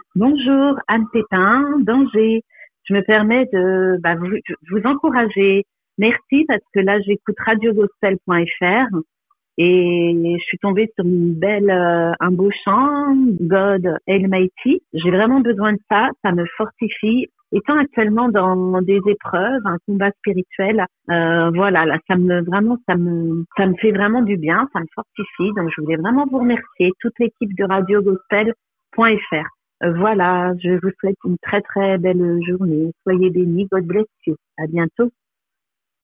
Bonjour, Anne Pépin, d'Angers. Je me permets de vous encourager. Merci parce que là, j'écoute radiogospel.fr et je suis tombée sur un beau chant, God Almighty. J'ai vraiment besoin de ça, ça me fortifie. Étant actuellement dans des épreuves, un combat spirituel, voilà, là, ça me fait vraiment du bien, ça me fortifie. Donc, je voulais vraiment vous remercier, toute l'équipe de radiogospel.fr. Voilà, je vous souhaite une très très belle journée. Soyez bénis, God bless you. À bientôt.